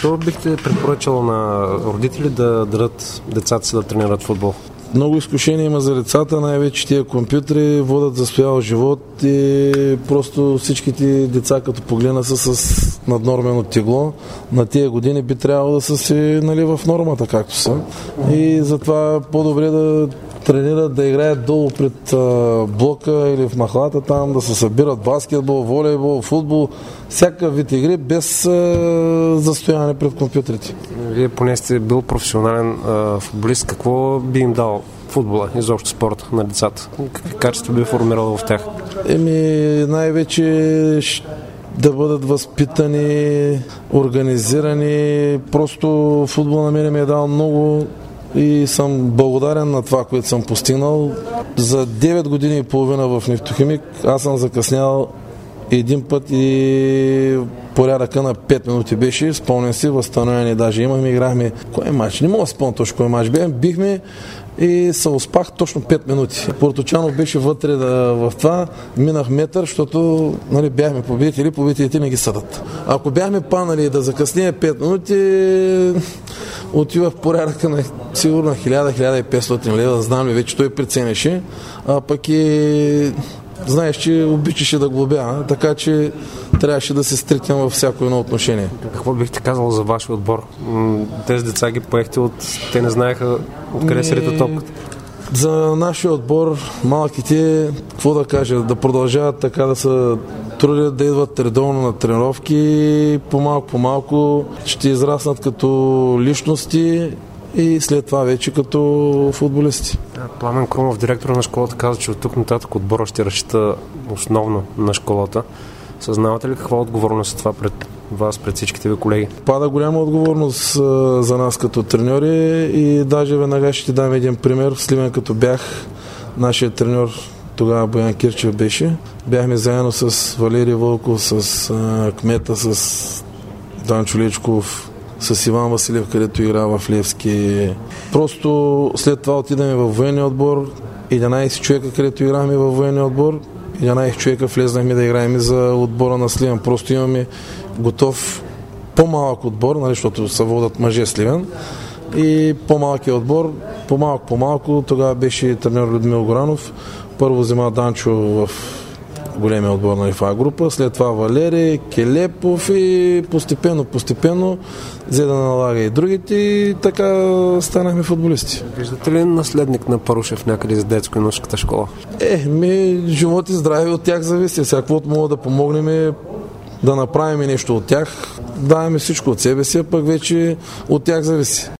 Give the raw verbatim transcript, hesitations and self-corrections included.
Защо бихте препоръчал на родители да дадат децата си да тренират футбол? Много изкушения има за децата, най-вече тия компютри водят застоял живот и просто всичките деца, като погледна, са с наднормено тегло. На тия години би трябвало да са си, нали, в нормата, както са. И затова по-добре да тренират, да играят долу пред а, блока или в махлата там, да се събират баскетбол, волейбол, футбол, всяка вид игри, без а, застояние пред компютрите. Вие поне сте бил професионален а, футболист. Какво би им дал футбола, изобщо спорта на децата? Какви качества би формирал в тях? Еми, най-вече да бъдат възпитани, организирани. Просто футбол на мен ми е дал много и съм благодарен на това, което съм постигнал. За девет години и половина в Нефтохимик аз съм закъснял един път и порядъка на пет минути беше. Спомням си, възстановени даже имахме, играхме. Кой мач? Не мога да спомня точно кой мач бе. Бихме и се успах точно пет минути. Порточанов беше вътре да, в това. Минах метър, защото, нали, бяхме победители, победителите не ги съдат. Ако бяхме панали да закъснее пет минути, отивах в порядъка на сигурно хиляда до хиляда и петстотин лева. Знам ли, вече той преценеше. А пък и знаеш, че обичаше да глобя, така че трябваше да се стрикнем във всяко едно отношение. Какво бихте казал за вашия отбор? Тези деца ги поехте от... Те не знаеха откъде се рита топката. За нашия отбор, малките, какво да кажа, да продължават така да се трудят, да идват редовно на тренировки, по-малко по-малко ще израснат като личности и след това вече като футболисти. Пламен Крумов, директор на школата, каза, че от тук нататък отбора ще разчита основно на школата. Съзнавате ли каква отговорност е това пред вас, пред всичките ви колеги? Пада голяма отговорност а, за нас като треньори и даже веднага ще ти дам един пример. В Сливен, като бях, нашия треньор тогава Боян Кирчев беше. Бяхме заедно с Валерий Вълков, с а, кмета, с Данчо Лечков, с Иван Василев, където игра в Левски. Просто след това отидаме във военния отбор, единайсет човека, където играхме във военния отбор, единайсет човека влезнахме да играем за отбора на Сливен. Просто имаме готов по-малък отбор, нали, защото се водят мъже Сливен, и по-малкият отбор, по-малко по-малко, тогава беше тренер Людмил Горанов. Първо взема Данчо в големия отбор на ИФА група, след това Валери, Келепов и постепенно, постепенно взе да налага и другите и така станахме футболисти. Виждате ли наследник на Парушев някъде за детско и юношеската школа? Е, ми живот и здраве от тях зависи. Всякаквото мога да помогнем, да направим нещо от тях, даваме всичко от себе си, а пък вече от тях зависи.